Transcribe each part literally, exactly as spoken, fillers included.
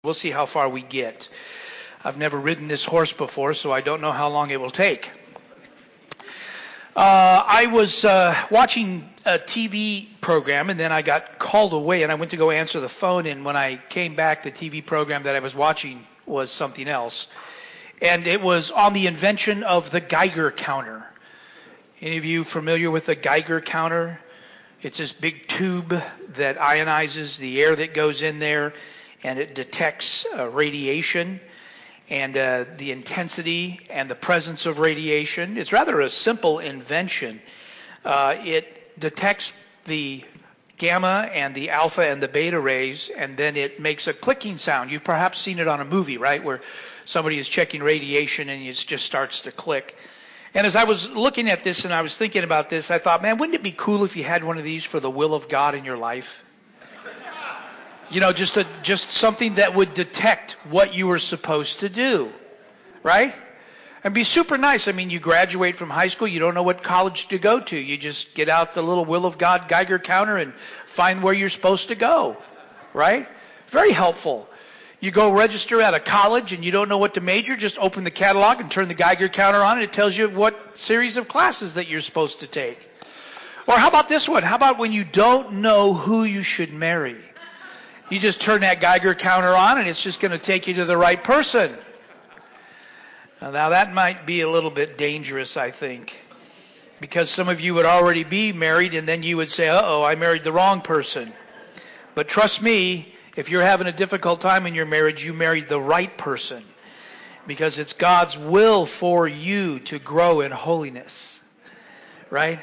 We'll see how far we get. I've never ridden this horse before, so I don't know how long it will take. Uh, I was uh, watching a T V program, and then I got called away, and I went to go answer the phone, and when I came back, the T V program that I was watching was something else. And it was on the invention of the Geiger counter. Any of you familiar with the Geiger counter? It's this big tube that ionizes the air that goes in there, and it detects uh, radiation and uh, the intensity and the presence of radiation. It's rather a simple invention. Uh, it detects the gamma and the alpha and the beta rays, and then it makes a clicking sound. You've perhaps seen it on a movie, right, where somebody is checking radiation and it just starts to click. And as I was looking at this and I was thinking about this, I thought, man, wouldn't it be cool if you had one of these for the will of God in your life? You know, just a, just something that would detect what you were supposed to do, right? And be super nice. I mean, you graduate from high school, you don't know what college to go to. You just get out the little will of God Geiger counter and find where you're supposed to go, right? Very helpful. You go register at a college and you don't know what to major, just open the catalog and turn the Geiger counter on and it tells you what series of classes that you're supposed to take. Or how about this one? How about when you don't know who you should marry? You just turn that Geiger counter on and it's just going to take you to the right person. Now that might be a little bit dangerous, I think, because some of you would already be married and then you would say, uh-oh, I married the wrong person. But trust me, if you're having a difficult time in your marriage, you married the right person, because it's God's will for you to grow in holiness, right?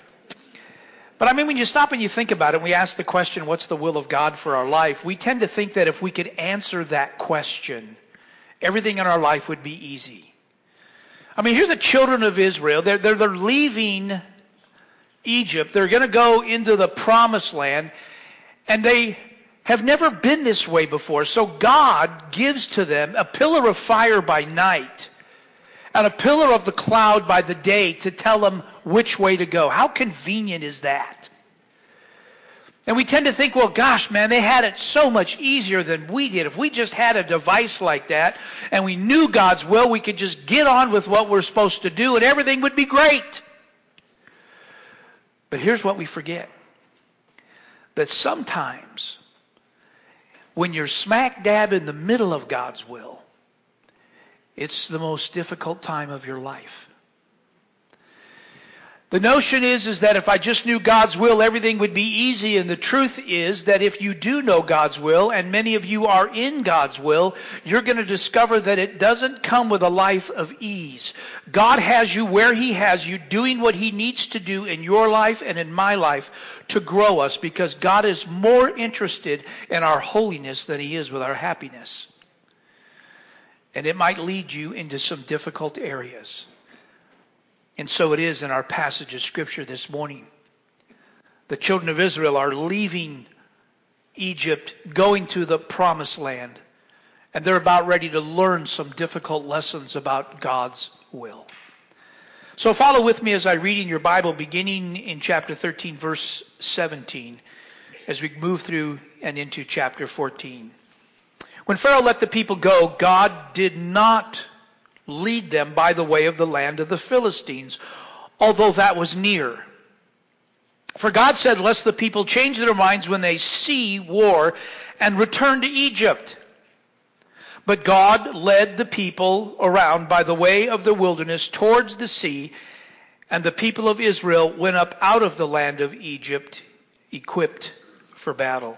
But I mean, when you stop and you think about it, we ask the question, what's the will of God for our life? We tend to think that if we could answer that question, everything in our life would be easy. I mean, here's the children of Israel. They're, they're, they're leaving Egypt. They're going to go into the promised land, and they have never been this way before. So God gives to them a pillar of fire by night and a pillar of the cloud by the day to tell them which way to go. How convenient is that? And we tend to think, well, gosh, man, they had it so much easier than we did. If we just had a device like that and we knew God's will, we could just get on with what we're supposed to do and everything would be great. But here's what we forget. That sometimes when you're smack dab in the middle of God's will, it's the most difficult time of your life. The notion is, is that if I just knew God's will, everything would be easy. And the truth is that if you do know God's will, and many of you are in God's will, you're going to discover that it doesn't come with a life of ease. God has you where He has you, doing what He needs to do in your life and in my life to grow us, because God is more interested in our holiness than He is with our happiness. And it might lead you into some difficult areas. And so it is in our passage of Scripture this morning. The children of Israel are leaving Egypt, going to the promised land. And they're about ready to learn some difficult lessons about God's will. So follow with me as I read in your Bible, beginning in chapter thirteen, verse seventeen, as we move through and into chapter fourteen. When Pharaoh let the people go, God did not lead them by the way of the land of the Philistines, although that was near. For God said, lest the people change their minds when they see war and return to Egypt. But God led the people around by the way of the wilderness towards the sea, and the people of Israel went up out of the land of Egypt, equipped for battle.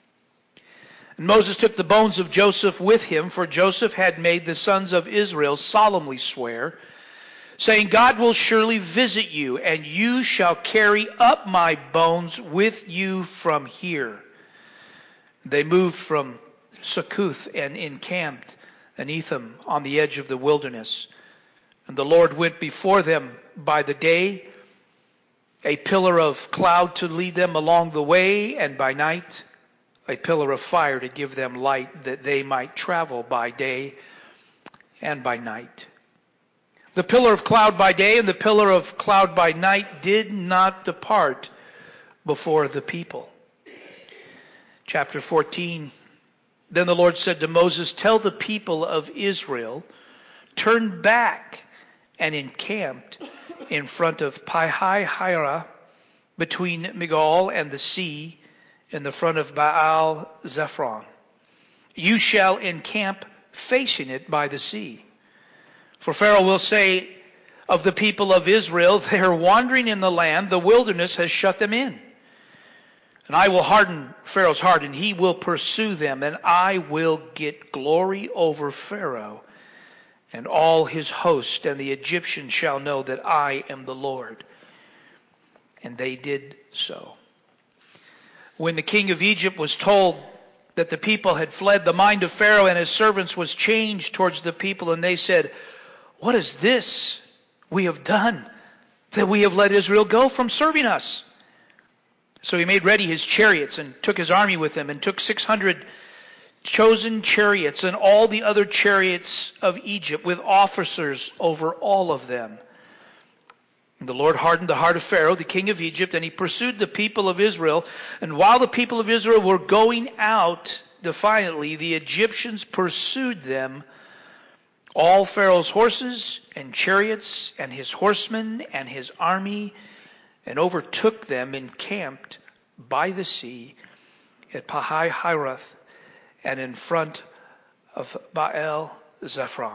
And Moses took the bones of Joseph with him, for Joseph had made the sons of Israel solemnly swear, saying, God will surely visit you, and you shall carry up my bones with you from here. They moved from Succoth and encamped in Etham on the edge of the wilderness. And the Lord went before them by the day, a pillar of cloud to lead them along the way, and by night a pillar of fire to give them light, that they might travel by day and by night. The pillar of cloud by day and the pillar of cloud by night did not depart before the people. Chapter fourteen Then the Lord said to Moses, tell the people of Israel, turn back and encamped in front of Pi-hahiroth, between Migdol and the sea, in the front of Baal Zephon. You shall encamp facing it by the sea. For Pharaoh will say of the people of Israel, they are wandering in the land, the wilderness has shut them in. And I will harden Pharaoh's heart, and he will pursue them, and I will get glory over Pharaoh and all his host, and the Egyptians shall know that I am the Lord. And they did so. When the king of Egypt was told that the people had fled, the mind of Pharaoh and his servants was changed towards the people, and they said, what is this we have done, that we have let Israel go from serving us? So he made ready his chariots and took his army with him, and took six hundred chosen chariots and all the other chariots of Egypt, with officers over all of them. And the Lord hardened the heart of Pharaoh, the king of Egypt, and he pursued the people of Israel. And while the people of Israel were going out defiantly, the Egyptians pursued them, all Pharaoh's horses and chariots and his horsemen and his army, and overtook them encamped by the sea at Pi-hahiroth and in front of Baal Zephon.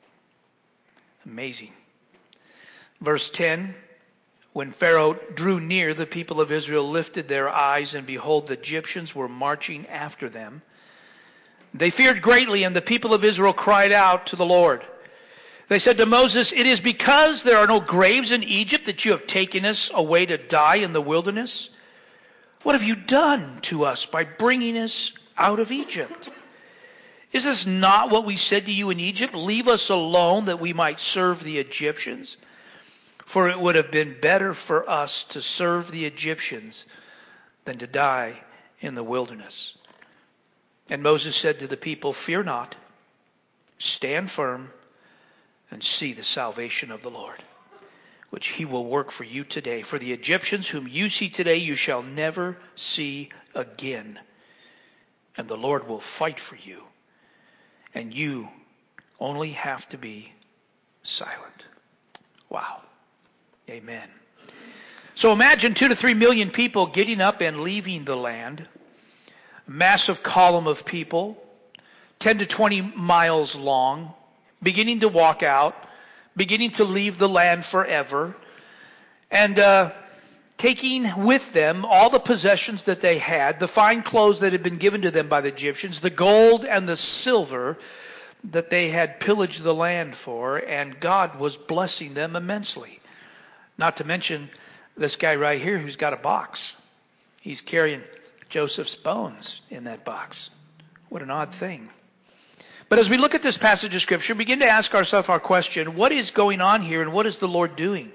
Amazing. Verse ten, when Pharaoh drew near, the people of Israel lifted their eyes, and behold, the Egyptians were marching after them. They feared greatly, and the people of Israel cried out to the Lord. They said to Moses, it is because there are no graves in Egypt that you have taken us away to die in the wilderness? What have you done to us by bringing us out of Egypt? Is this not what we said to you in Egypt? Leave us alone that we might serve the Egyptians. For it would have been better for us to serve the Egyptians than to die in the wilderness. And Moses said to the people, fear not, stand firm, and see the salvation of the Lord, which he will work for you today. For the Egyptians whom you see today, you shall never see again. And the Lord will fight for you, and you only have to be silent. Wow. Amen. So imagine two to three million people getting up and leaving the land. A massive column of people, ten to twenty miles long, beginning to walk out, beginning to leave the land forever, and uh, taking with them all the possessions that they had, the fine clothes that had been given to them by the Egyptians, the gold and the silver that they had pillaged the land for, and God was blessing them immensely. Not to mention this guy right here who's got a box. He's carrying Joseph's bones in that box. What an odd thing. But as we look at this passage of Scripture, begin to ask ourselves our question, what is going on here and what is the Lord doing?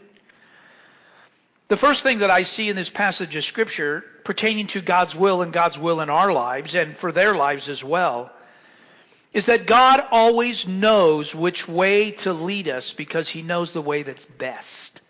The first thing that I see in this passage of Scripture pertaining to God's will and God's will in our lives and for their lives as well is that God always knows which way to lead us because he knows the way that's best.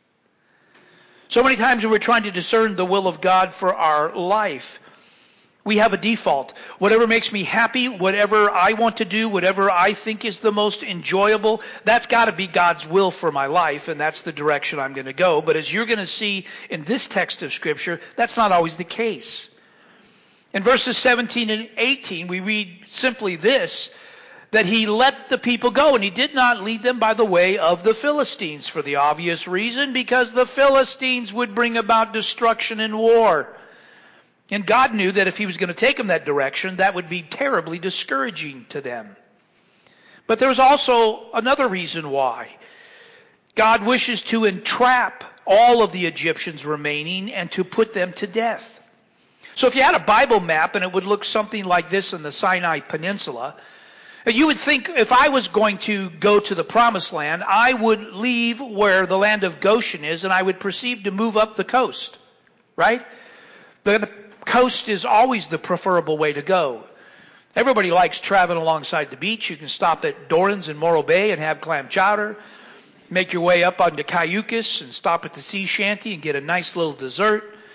So many times when we're trying to discern the will of God for our life, we have a default. Whatever makes me happy, whatever I want to do, whatever I think is the most enjoyable, that's got to be God's will for my life, and that's the direction I'm going to go. But as you're going to see in this text of Scripture, that's not always the case. In verses seventeen and eighteen, we read simply this, that he let the people go, and he did not lead them by the way of the Philistines, for the obvious reason, because the Philistines would bring about destruction and war. And God knew that if he was going to take them that direction, that would be terribly discouraging to them. But there's also another reason why. God wishes to entrap all of the Egyptians remaining and to put them to death. So if you had a Bible map and it would look something like this in the Sinai Peninsula, you would think if I was going to go to the Promised Land, I would leave where the land of Goshen is and I would proceed to move up the coast, right? The coast is always the preferable way to go. Everybody likes traveling alongside the beach. You can stop at Doran's in Morro Bay and have clam chowder. Make your way up onto Cayucas and stop at the sea shanty and get a nice little dessert.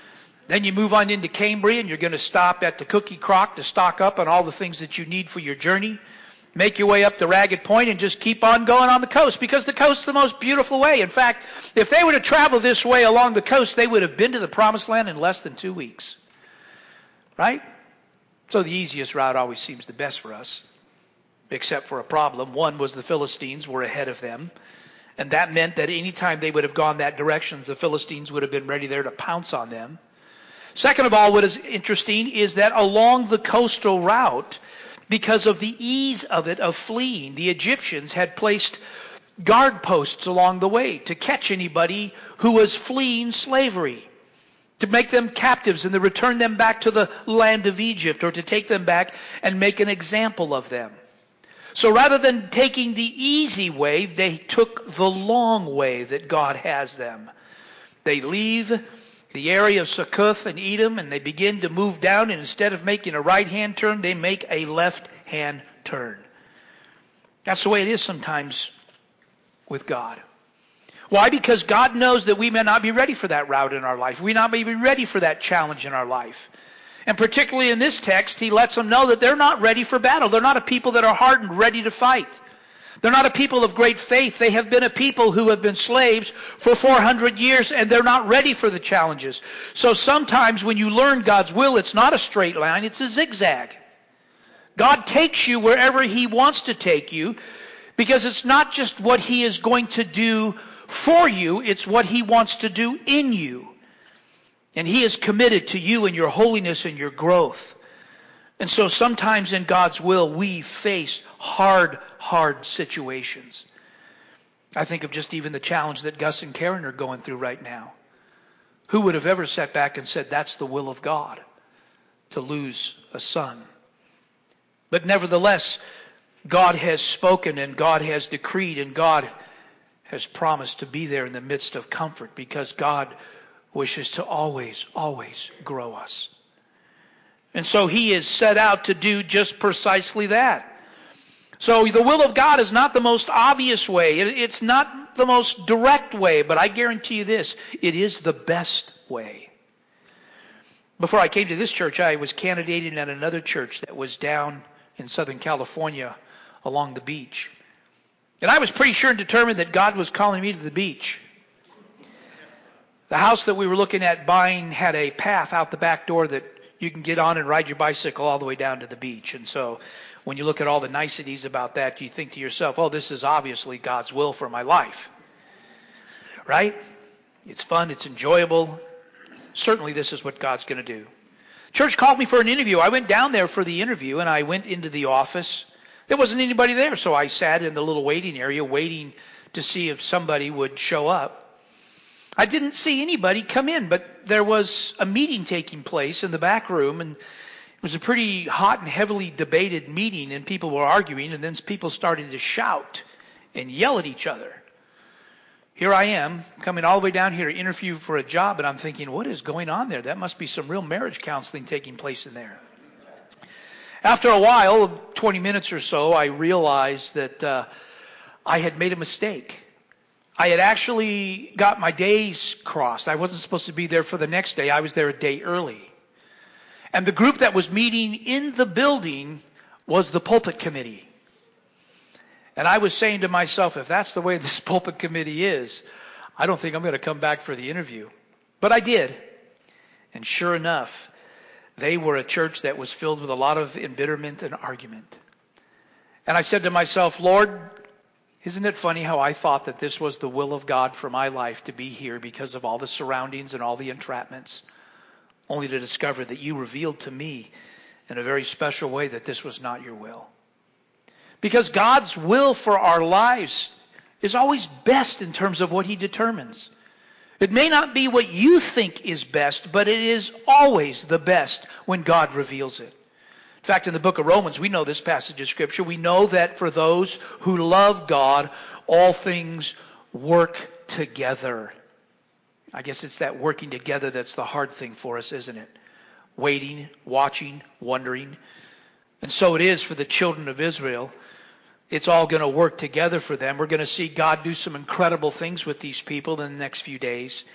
Then you move on into Cambria, and you're going to stop at the Cookie Crock to stock up on all the things that you need for your journey. Make your way up to Ragged Point and just keep on going on the coast, because the coast's the most beautiful way. In fact, if they were to travel this way along the coast, they would have been to the Promised Land in less than two weeks. Right? So the easiest route always seems the best for us, except for a problem. One was the Philistines were ahead of them, and that meant that any time they would have gone that direction, the Philistines would have been ready there to pounce on them. Second of all, what is interesting is that along the coastal route, because of the ease of it, of fleeing, the Egyptians had placed guard posts along the way to catch anybody who was fleeing slavery, to make them captives and to return them back to the land of Egypt, or to take them back and make an example of them. So rather than taking the easy way, they took the long way that God has them. They leave the area of Succoth and Edom, and they begin to move down, and instead of making a right-hand turn, they make a left-hand turn. That's the way it is sometimes with God. Why? Because God knows that we may not be ready for that route in our life. We may not be ready for that challenge in our life. And particularly in this text, he lets them know that they're not ready for battle. They're not a people that are hardened, ready to fight. They're not a people of great faith. They have been a people who have been slaves for four hundred years, and they're not ready for the challenges. So sometimes when you learn God's will, it's not a straight line, it's a zigzag. God takes you wherever he wants to take you, because it's not just what he is going to do for you, it's what he wants to do in you. And he is committed to you and your holiness and your growth. And so sometimes in God's will, we face hard, hard situations. I think of just even the challenge that Gus and Karen are going through right now. Who would have ever sat back and said, that's the will of God, to lose a son? But nevertheless, God has spoken and God has decreed and God has promised to be there in the midst of comfort, because God wishes to always, always grow us. And so he is set out to do just precisely that. So the will of God is not the most obvious way. It's not the most direct way, but I guarantee you this, it is the best way. Before I came to this church, I was candidating at another church that was down in Southern California along the beach. And I was pretty sure and determined that God was calling me to the beach. The house that we were looking at buying had a path out the back door that you can get on and ride your bicycle all the way down to the beach. And so when you look at all the niceties about that, you think to yourself, oh, this is obviously God's will for my life. Right? It's fun. It's enjoyable. Certainly this is what God's going to do. Church called me for an interview. I went down there for the interview, and I went into the office. There wasn't anybody there, so I sat in the little waiting area waiting to see if somebody would show up. I didn't see anybody come in, but there was a meeting taking place in the back room, and it was a pretty hot and heavily debated meeting, and people were arguing, and then people started to shout and yell at each other. Here I am, coming all the way down here to interview for a job, and I'm thinking, what is going on there? That must be some real marriage counseling taking place in there. After a while, twenty minutes or so, I realized that uh, I had made a mistake. I had actually got my days crossed. I wasn't supposed to be there for the next day. I was there a day early. And the group that was meeting in the building was the pulpit committee. And I was saying to myself, if that's the way this pulpit committee is, I don't think I'm going to come back for the interview. But I did. And sure enough, they were a church that was filled with a lot of embitterment and argument. And I said to myself, Lord, isn't it funny how I thought that this was the will of God for my life to be here because of all the surroundings and all the entrapments, only to discover that you revealed to me in a very special way that this was not your will. Because God's will for our lives is always best in terms of what he determines. It may not be what you think is best, but it is always the best when God reveals it. In fact, in the book of Romans, we know this passage of Scripture. We know that for those who love God, all things work together. I guess it's that working together that's the hard thing for us, isn't it? Waiting, watching, wondering. And so it is for the children of Israel. It's all going to work together for them. We're going to see God do some incredible things with these people in the next few days.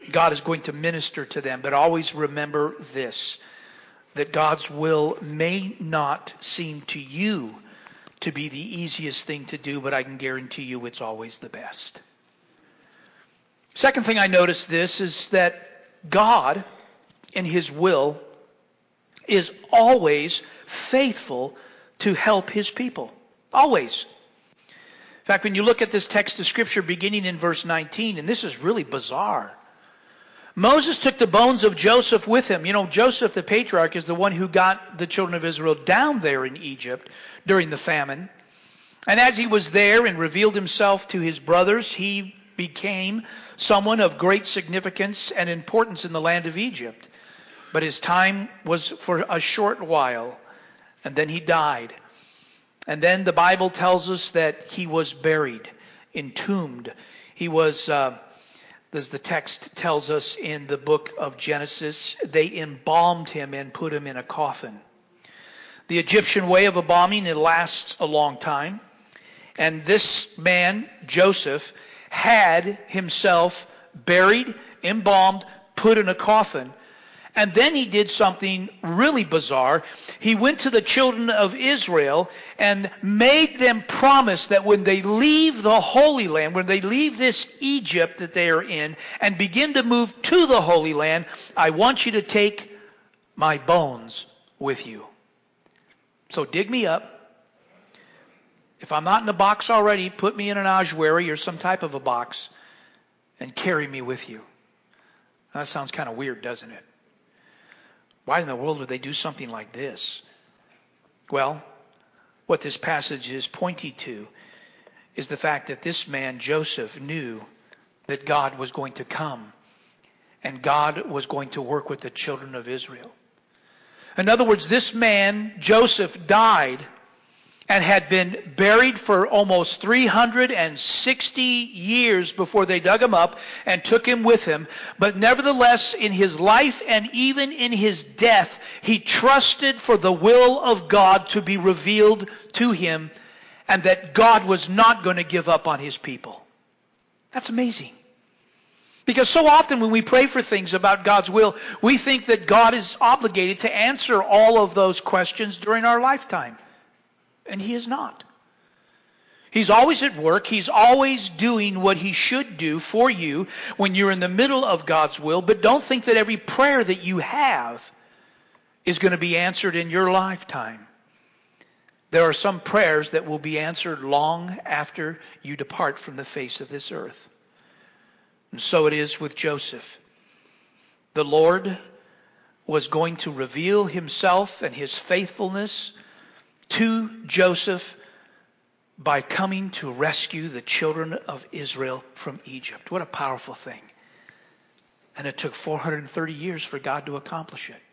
God is going to minister to them. But always remember this, that God's will may not seem to you to be the easiest thing to do, but I can guarantee you it's always the best. Second thing I noticed this is that God, in His will, is always faithful to help His people. Always. In fact, when you look at this text of Scripture beginning in verse nineteen, and this is really bizarre. Moses took the bones of Joseph with him. You know, Joseph, the patriarch, is the one who got the children of Israel down there in Egypt during the famine. And as he was there and revealed himself to his brothers, he became someone of great significance and importance in the land of Egypt. But his time was for a short while, and then he died. And then the Bible tells us that he was buried, entombed. He was... Uh, As the text tells us in the book of Genesis, they embalmed him and put him in a coffin. The Egyptian way of embalming, it lasts a long time. And this man, Joseph, had himself buried, embalmed, put in a coffin. And then he did something really bizarre. He went to the children of Israel and made them promise that when they leave the Holy Land, when they leave this Egypt that they are in and begin to move to the Holy Land, I want you to take my bones with you. So dig me up. If I'm not in a box already, put me in an ossuary or some type of a box and carry me with you. That sounds kind of weird, doesn't it? Why in the world would they do something like this? Well, what this passage is pointing to is the fact that this man, Joseph, knew that God was going to come and God was going to work with the children of Israel. In other words, this man, Joseph, died and had been buried for almost three hundred sixty years before they dug him up and took him with him. But nevertheless, in his life and even in his death, he trusted for the will of God to be revealed to him, and that God was not going to give up on his people. That's amazing. Because so often when we pray for things about God's will, we think that God is obligated to answer all of those questions during our lifetime. And He is not. He's always at work. He's always doing what He should do for you when you're in the middle of God's will. But don't think that every prayer that you have is going to be answered in your lifetime. There are some prayers that will be answered long after you depart from the face of this earth. And so it is with Joseph. The Lord was going to reveal Himself and His faithfulness to Joseph by coming to rescue the children of Israel from Egypt. What a powerful thing. And it took four hundred thirty years for God to accomplish it.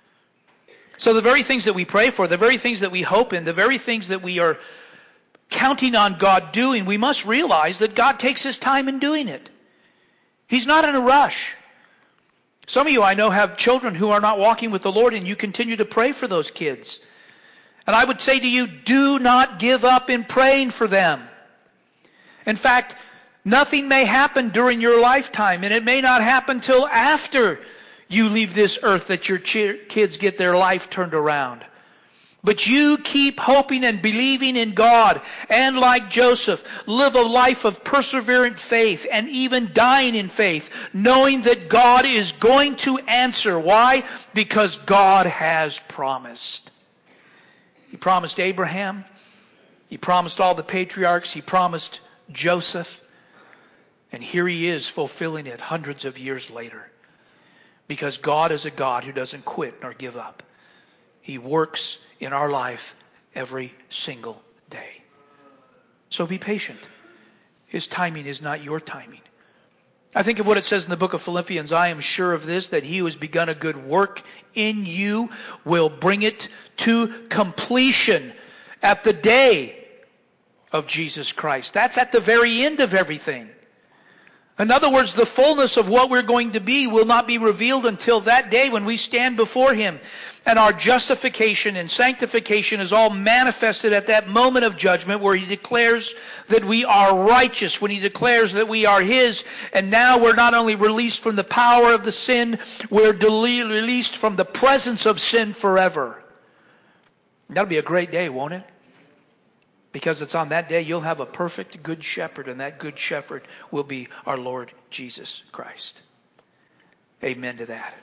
So the very things that we pray for, the very things that we hope in, the very things that we are counting on God doing, we must realize that God takes His time in doing it. He's not in a rush. Some of you I know have children who are not walking with the Lord, and you continue to pray for those kids. And I would say to you, do not give up in praying for them. In fact, nothing may happen during your lifetime, and it may not happen till after you leave this earth that your ch- kids get their life turned around. But you keep hoping and believing in God, and like Joseph, live a life of perseverant faith and even dying in faith, knowing that God is going to answer. Why? Because God has promised. He promised Abraham. He promised all the patriarchs. He promised Joseph. And here He is fulfilling it hundreds of years later. Because God is a God who doesn't quit nor give up. He works in our life every single day. So be patient. His timing is not your timing. I think of what it says in the book of Philippians. I am sure of this, that He who has begun a good work in you will bring it to completion at the day of Jesus Christ. That's at the very end of everything. In other words, the fullness of what we're going to be will not be revealed until that day when we stand before Him. And our justification and sanctification is all manifested at that moment of judgment where He declares that we are righteous, when He declares that we are His. And now we're not only released from the power of the sin, we're dele- released from the presence of sin forever. That'll be a great day, won't it? Because it's on that day you'll have a perfect good shepherd, and that good shepherd will be our Lord Jesus Christ. Amen to that.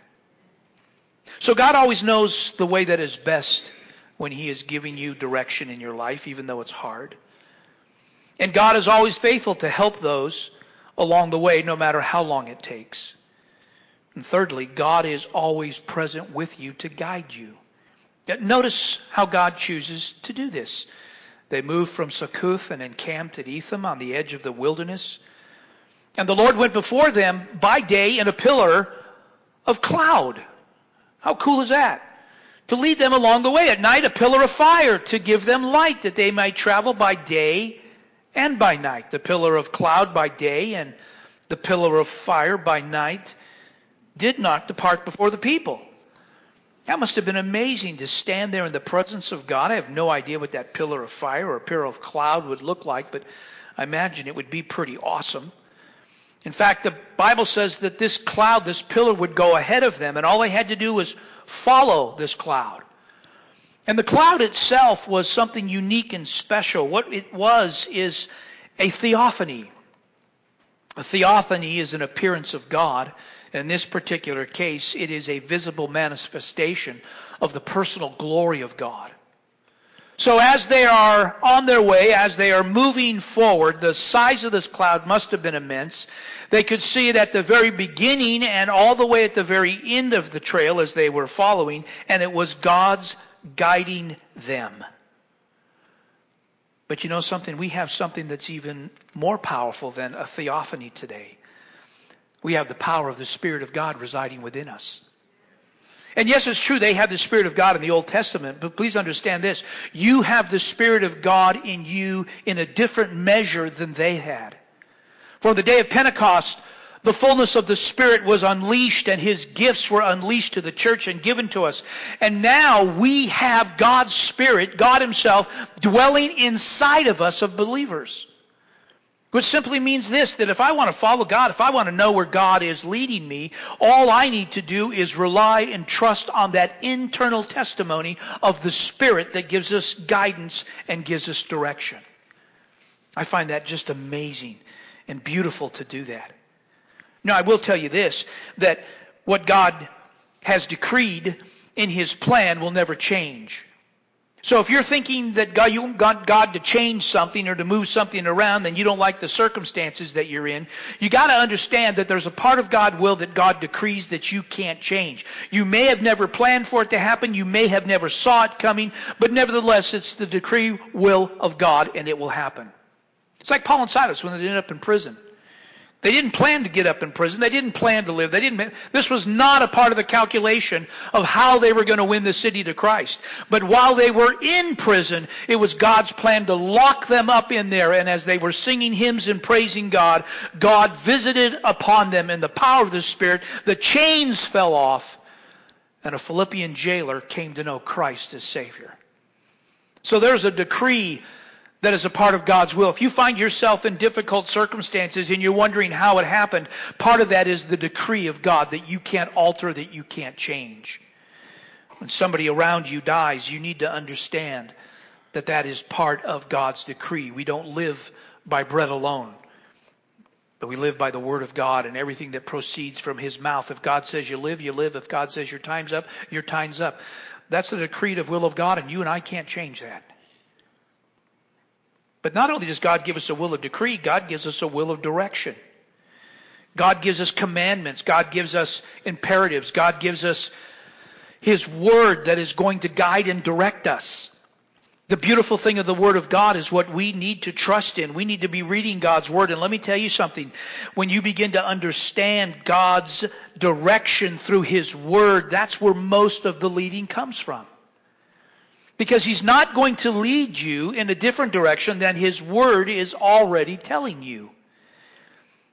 So God always knows the way that is best when He is giving you direction in your life, even though it's hard. And God is always faithful to help those along the way, no matter how long it takes. And thirdly, God is always present with you to guide you. Notice how God chooses to do this. They moved from Succoth and encamped at Etham on the edge of the wilderness. And the Lord went before them by day in a pillar of cloud. How cool is that? To lead them along the way. At night, a pillar of fire to give them light, that they might travel by day and by night. The pillar of cloud by day and the pillar of fire by night did not depart before the people. That must have been amazing to stand there in the presence of God. I have no idea what that pillar of fire or pillar of cloud would look like, but I imagine it would be pretty awesome. In fact, the Bible says that this cloud, this pillar would go ahead of them, and all they had to do was follow this cloud. And the cloud itself was something unique and special. What it was is a theophany. A theophany is an appearance of God. In this particular case, it is a visible manifestation of the personal glory of God. So as they are on their way, as they are moving forward, the size of this cloud must have been immense. They could see it at the very beginning and all the way at the very end of the trail as they were following, and it was God's guiding them. But you know something? We have something that's even more powerful than a theophany today. We have the power of the Spirit of God residing within us. And yes, it's true, they had the Spirit of God in the Old Testament, but please understand this. You have the Spirit of God in you in a different measure than they had. For the day of Pentecost, the fullness of the Spirit was unleashed, and His gifts were unleashed to the church and given to us. And now we have God's Spirit, God Himself, dwelling inside of us of believers. Which simply means this, that if I want to follow God, if I want to know where God is leading me, all I need to do is rely and trust on that internal testimony of the Spirit that gives us guidance and gives us direction. I find that just amazing and beautiful to do that. Now, I will tell you this, that what God has decreed in His plan will never change. So if you're thinking that God, you want God to change something or to move something around, and you don't like the circumstances that you're in, you got to understand that there's a part of God's will that God decrees that you can't change. You may have never planned for it to happen. You may have never saw it coming, but nevertheless, it's the decree will of God, and it will happen. It's like Paul and Silas when they ended up in prison. They didn't plan to get up in prison. They didn't plan to live. They didn't. This was not a part of the calculation of how they were going to win the city to Christ. But while they were in prison, it was God's plan to lock them up in there. And as they were singing hymns and praising God, God visited upon them in the power of the Spirit. The chains fell off, and a Philippian jailer came to know Christ as Savior. So there's a decree that is a part of God's will. If you find yourself in difficult circumstances and you're wondering how it happened, part of that is the decree of God that you can't alter, that you can't change. When somebody around you dies, you need to understand that that is part of God's decree. We don't live by bread alone, but we live by the Word of God and everything that proceeds from His mouth. If God says you live, you live. If God says your time's up, your time's up. That's the decretive will of God, and you and I can't change that. But not only does God give us a will of decree, God gives us a will of direction. God gives us commandments. God gives us imperatives. God gives us His Word that is going to guide and direct us. The beautiful thing of the Word of God is what we need to trust in. We need to be reading God's Word. And let me tell you something. When you begin to understand God's direction through His Word, that's where most of the leading comes from. Because He's not going to lead you in a different direction than His Word is already telling you.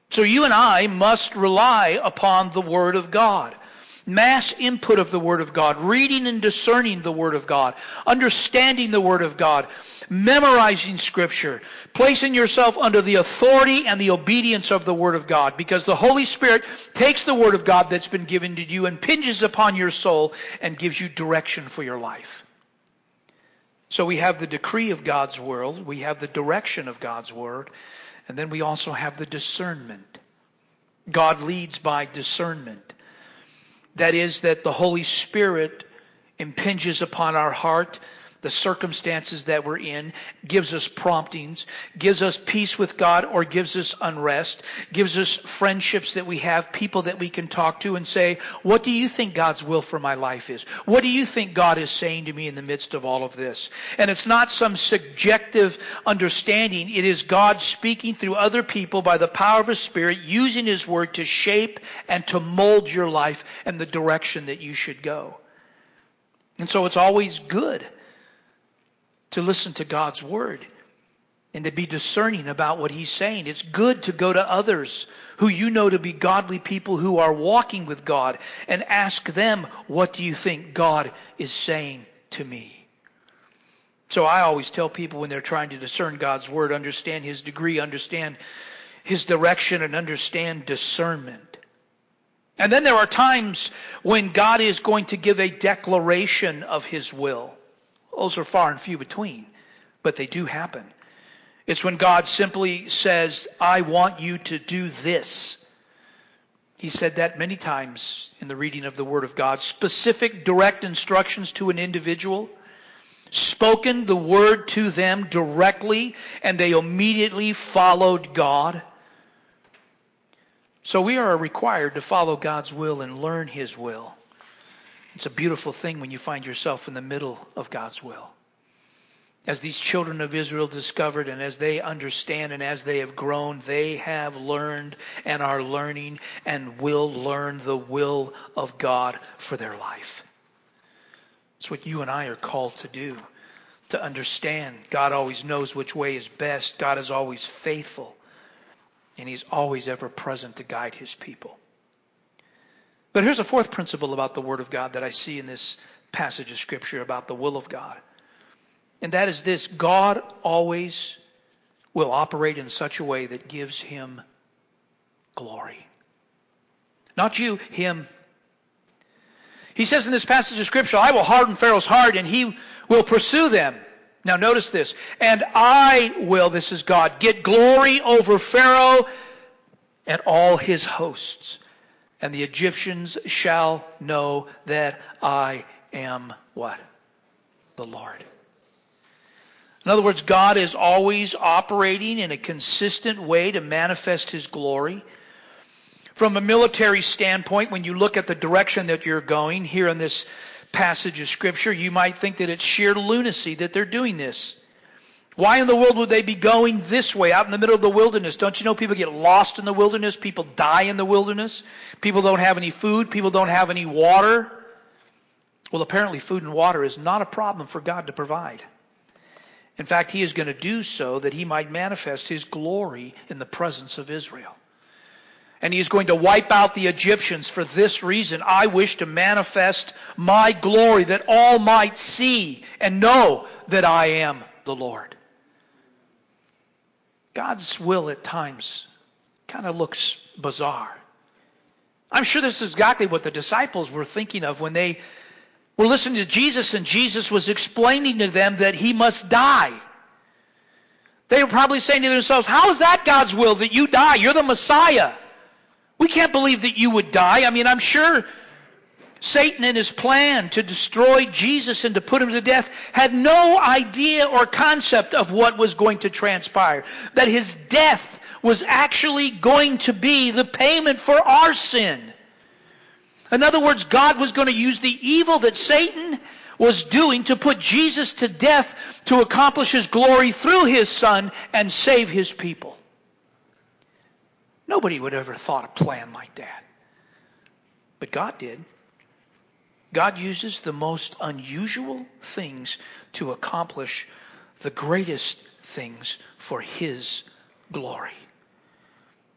So you and I must rely upon the Word of God. Mass input of the Word of God, reading and discerning the Word of God, understanding the Word of God, memorizing Scripture, placing yourself under the authority and the obedience of the Word of God, because the Holy Spirit takes the Word of God that's been given to you, impinges upon your soul, and gives you direction for your life. So we have the decree of God's Word, we have the direction of God's Word, and then we also have the discernment. God leads by discernment. That is, that the Holy Spirit impinges upon our heart the circumstances that we're in, gives us promptings, gives us peace with God or gives us unrest, gives us friendships that we have, people that we can talk to and say, what do you think God's will for my life is? What do you think God is saying to me in the midst of all of this? And it's not some subjective understanding. It is God speaking through other people by the power of His Spirit, using His Word to shape and to mold your life and the direction that you should go. And so it's always good to listen to God's Word and to be discerning about what He's saying. It's good to go to others who you know to be godly people who are walking with God and ask them, what do you think God is saying to me? So I always tell people when they're trying to discern God's Word, understand His degree, understand His direction, and understand discernment. And then there are times when God is going to give a declaration of His will. Those are far and few between, but they do happen. It's when God simply says, I want you to do this. He said that many times in the reading of the Word of God. Specific, direct instructions to an individual. Spoken the Word to them directly, and they immediately followed God. So we are required to follow God's will and learn His will. It's a beautiful thing when you find yourself in the middle of God's will. As these children of Israel discovered, and as they understand and as they have grown, they have learned and are learning and will learn the will of God for their life. It's what you and I are called to do, to understand. God always knows which way is best. God is always faithful, and He's always ever present to guide His people. But here's a fourth principle about the Word of God that I see in this passage of Scripture about the will of God. And that is this: God always will operate in such a way that gives Him glory. Not you, Him. He says in this passage of Scripture, I will harden Pharaoh's heart and he will pursue them. Now notice this. And I will, this is God, get glory over Pharaoh and all his hosts. And the Egyptians shall know that I am what? The Lord. In other words, God is always operating in a consistent way to manifest His glory. From a military standpoint, when you look at the direction that you're going here in this passage of Scripture, you might think that it's sheer lunacy that they're doing this. Why in the world would they be going this way, out in the middle of the wilderness? Don't you know people get lost in the wilderness? People die in the wilderness. People don't have any food. People don't have any water. Well, apparently food and water is not a problem for God to provide. In fact, He is going to do so that He might manifest His glory in the presence of Israel. And He is going to wipe out the Egyptians for this reason. I wish to manifest my glory that all might see and know that I am the Lord. God's will at times kind of looks bizarre. I'm sure this is exactly what the disciples were thinking of when they were listening to Jesus and Jesus was explaining to them that He must die. They were probably saying to themselves, how is that God's will that you die? You're the Messiah. We can't believe that you would die. I mean, I'm sure Satan in his plan to destroy Jesus and to put Him to death had no idea or concept of what was going to transpire. That His death was actually going to be the payment for our sin. In other words, God was going to use the evil that Satan was doing to put Jesus to death to accomplish His glory through His Son and save His people. Nobody would ever have thought a plan like that. But God did. God uses the most unusual things to accomplish the greatest things for His glory.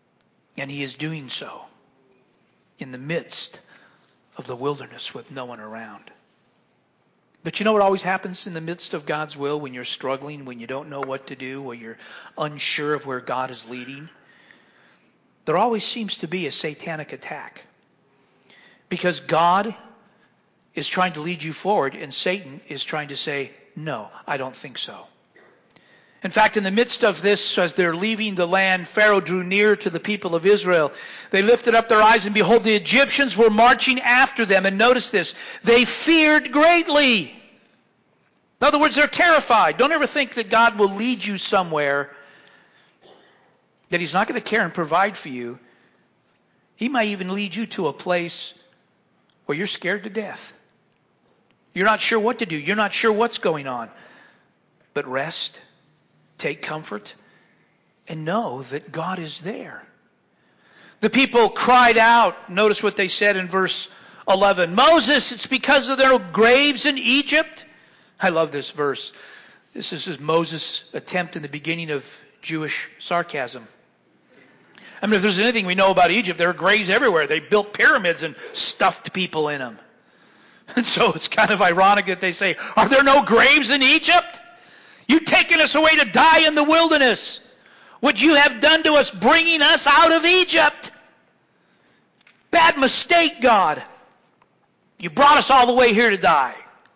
And he is doing so in the midst of the wilderness with no one around. But you know what always happens in the midst of God's will when you're struggling, when you don't know what to do, when you're unsure of where God is leading? There always seems to be a satanic attack. Because God is trying to lead you forward and Satan is trying to say, no, I don't think so. In fact, in the midst of this, as they're leaving the land, Pharaoh drew near to the people of Israel. They lifted up their eyes, and behold, the Egyptians were marching after them. And notice this, they feared greatly. In other words, they're terrified. Don't ever think that God will lead you somewhere that he's not going to care and provide for you. He might even lead you to a place where you're scared to death. You're not sure what to do. You're not sure what's going on. But rest. Take comfort and know that God is there. The people cried out. Notice what they said in verse eleven. Moses, it's because of their graves in Egypt. I love this verse. This is Moses' attempt in the beginning of Jewish sarcasm. I mean, if there's anything we know about Egypt, there are graves everywhere. They built pyramids and stuffed people in them. And so it's kind of ironic that they say, are there no graves in Egypt? You've taken us away to die in the wilderness. What you have done to us, bringing us out of Egypt. Bad mistake, God. You brought us all the way here to die.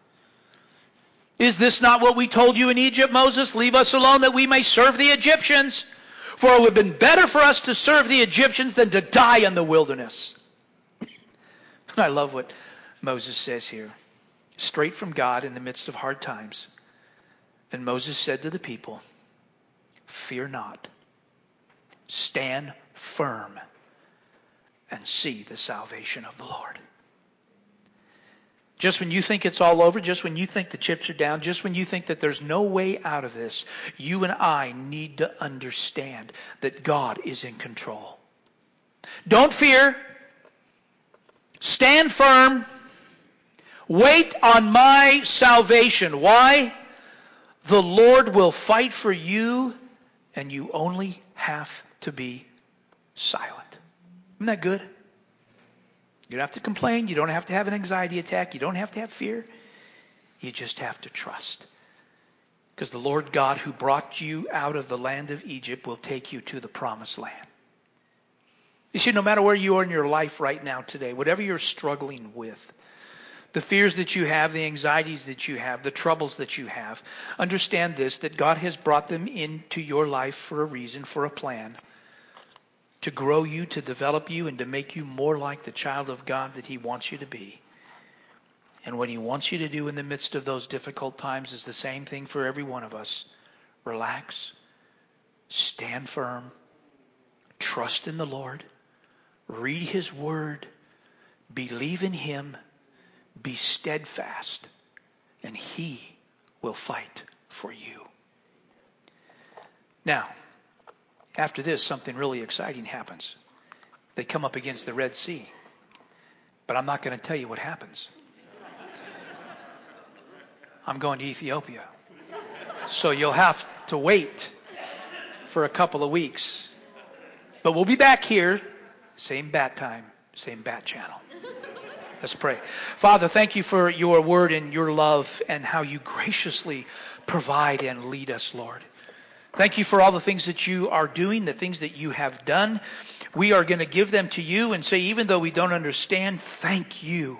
Is this not what we told you in Egypt, Moses? Leave us alone that we may serve the Egyptians. For it would have been better for us to serve the Egyptians than to die in the wilderness. I love what Moses says here. Straight from God in the midst of hard times. And Moses said to the people, fear not, stand firm, and see the salvation of the Lord. Just when you think it's all over, just when you think the chips are down, just when you think that there's no way out of this, you and I need to understand that God is in control. Don't fear. Stand firm. Wait on my salvation. Why? The Lord will fight for you, and you only have to be silent. Isn't that good? You don't have to complain. You don't have to have an anxiety attack. You don't have to have fear. You just have to trust. Because the Lord God who brought you out of the land of Egypt will take you to the promised land. You see, no matter where you are in your life right now today, whatever you're struggling with, the fears that you have, the anxieties that you have, the troubles that you have, understand this, that God has brought them into your life for a reason, for a plan, to grow you, to develop you, and to make you more like the child of God that he wants you to be. And what he wants you to do in the midst of those difficult times is the same thing for every one of us. Relax, stand firm, trust in the Lord, read his word, believe in him, be steadfast, and he will fight for you. Now, after this, something really exciting happens. They come up against the Red Sea. But I'm not going to tell you what happens. I'm going to Ethiopia. So you'll have to wait for a couple of weeks. But we'll be back here, same bat time, same bat channel. Let's pray. Father, thank you for your word and your love and how you graciously provide and lead us, Lord. Thank you for all the things that you are doing, the things that you have done. We are going to give them to you and say, even though we don't understand, thank you.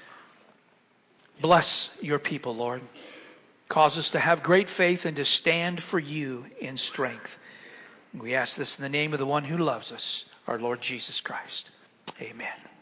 Bless your people, Lord. Cause us to have great faith and to stand for you in strength. We ask this in the name of the one who loves us, our Lord Jesus Christ. Amen.